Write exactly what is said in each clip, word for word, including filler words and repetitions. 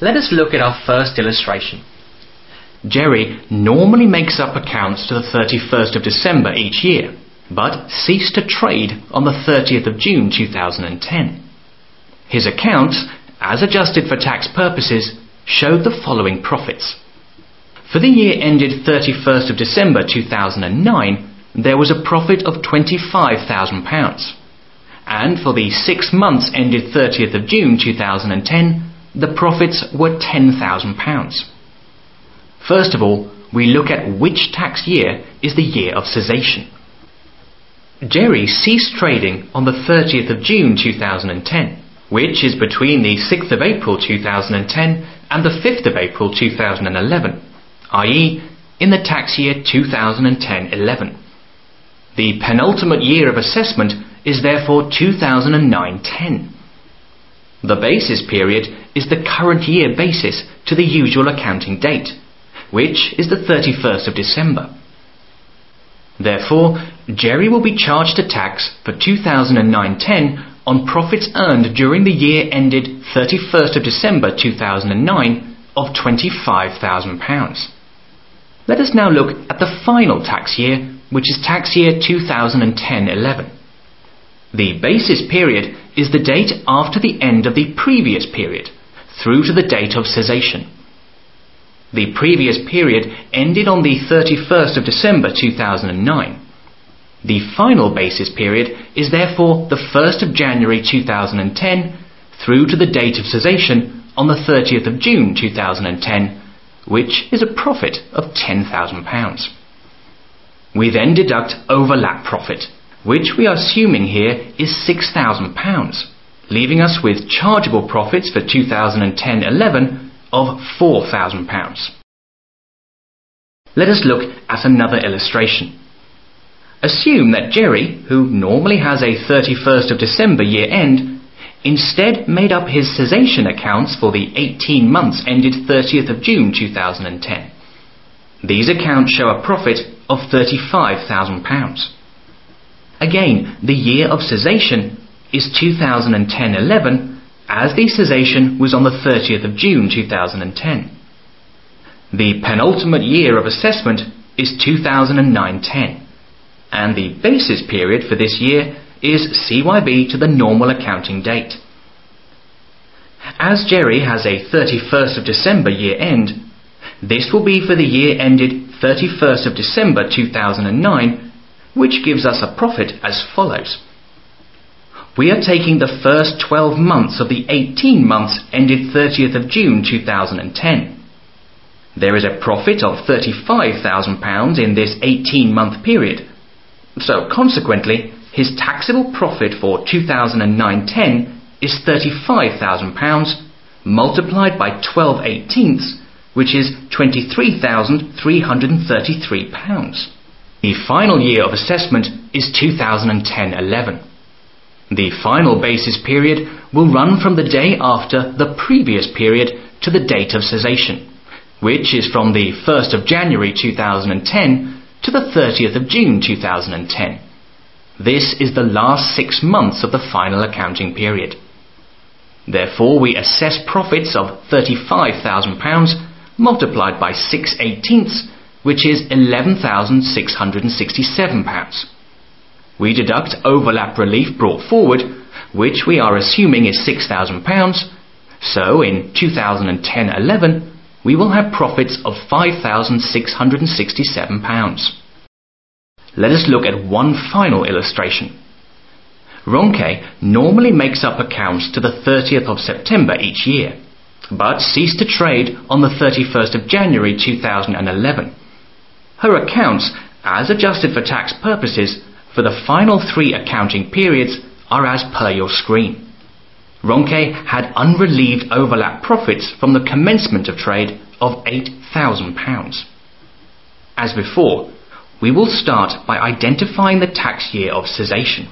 Let us look at our first illustration. Jerry normally makes up accounts to the thirty-first of December each year, but ceased to trade on the thirtieth of June two thousand ten. His accounts, as adjusted for tax purposes, showed the following profits. For the year ended thirty-first of December two thousand nine, there was a profit of twenty-five thousand pounds. And for the six months ended thirtieth of June two thousand ten, the profits were ten thousand pounds. First of all, we look at which tax year is the year of cessation. Jerry ceased trading on the thirtieth of June two thousand ten, which is between the sixth of April two thousand ten and the fifth of April two thousand eleven, that is, in the tax year two thousand ten eleven. The penultimate year of assessment is therefore two thousand nine ten. The basis period is the current year basis to the usual accounting date, which is the thirty-first of December. Therefore, Jerry will be charged a tax for two thousand nine ten on profits earned during the year ended thirty-first of December two thousand nine of twenty-five thousand pounds. Let us now look at the final tax year, which is tax year two thousand ten eleven. The basis period is the date after the end of the previous period, through to the date of cessation. The previous period ended on the thirty-first of December two thousand nine. The final basis period is therefore the first of January two thousand ten through to the date of cessation on the thirtieth of June two thousand ten, which is a profit of ten thousand pounds. We then deduct overlap profit, which we are assuming here is six thousand pounds, leaving us with chargeable profits for two thousand ten eleven of four thousand pounds. Let us look at another illustration. Assume that Jerry, who normally has a thirty-first of December year end, instead made up his cessation accounts for the eighteen months ended thirtieth of June two thousand ten. These accounts show a profit of thirty-five thousand pounds. Again, the year of cessation is two thousand ten eleven, as the cessation was on the thirtieth of June two thousand ten. The penultimate year of assessment is two thousand nine ten, and the basis period for this year is C Y B to the normal accounting date. As Jerry has a thirty-first of December year end, this will be for the year ended thirty-first of December two thousand nine, which gives us a profit as follows. We are taking the first twelve months of the eighteen months ended thirtieth of June two thousand ten. There is a profit of thirty-five thousand pounds in this eighteen-month period. So consequently, his taxable profit for two thousand nine ten is thirty-five thousand pounds multiplied by twelve eighteenths, which is twenty-three thousand three hundred thirty-three pounds. The final year of assessment is two thousand ten eleven. The final basis period will run from the day after the previous period to the date of cessation, which is from the first of January two thousand ten to the thirtieth of June two thousand ten. This is the last six months of the final accounting period. Therefore, we assess profits of thirty-five thousand pounds multiplied by six eighteenths, which is eleven thousand six hundred sixty-seven pounds. We deduct overlap relief brought forward, which we are assuming is six thousand pounds. So in two thousand ten eleven, we will have profits of five thousand six hundred sixty-seven pounds. Let us look at one final illustration. Ronke normally makes up accounts to the thirtieth of September each year, but ceased to trade on the thirty-first of January two thousand eleven. Her accounts, as adjusted for tax purposes, for the final three accounting periods are as per your screen. Ronke had unrelieved overlap profits from the commencement of trade of eight thousand pounds. As before, we will start by identifying the tax year of cessation.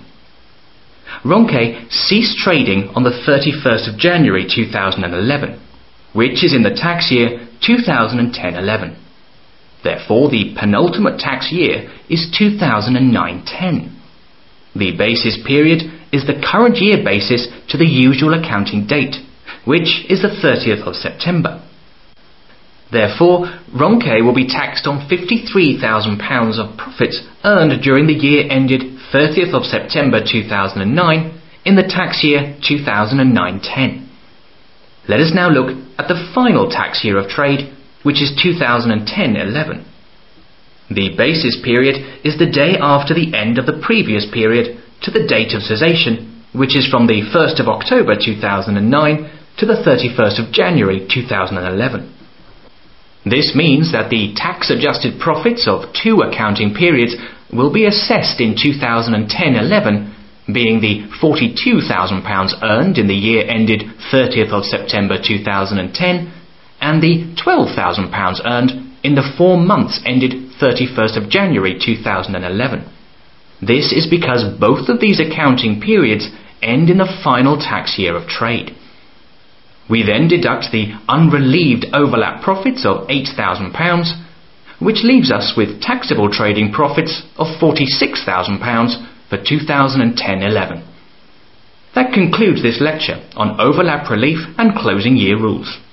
Ronke ceased trading on the thirty-first of January two thousand eleven, which is in the tax year two thousand ten eleven. Therefore, the penultimate tax year is two thousand nine ten. The basis period is the current year basis to the usual accounting date, which is the thirtieth of September. Therefore, Ronke will be taxed on fifty-three thousand pounds of profits earned during the year ended thirtieth of September two thousand nine in the tax year two thousand nine ten. Let us now look at the final tax year of trade, which is two thousand ten eleven. The basis period is the day after the end of the previous period to the date of cessation, which is from the first of October two thousand nine to the thirty-first of January two thousand eleven. This means that the tax-adjusted profits of two accounting periods will be assessed in two thousand ten eleven, being the forty-two thousand pounds earned in the year ended thirtieth of September two thousand ten and the twelve thousand pounds earned in the four months ended thirty-first of January two thousand eleven. This is because both of these accounting periods end in the final tax year of trade. We then deduct the unrelieved overlap profits of eight thousand pounds, which leaves us with taxable trading profits of forty-six thousand pounds for two thousand ten eleven. That concludes this lecture on overlap relief and closing year rules.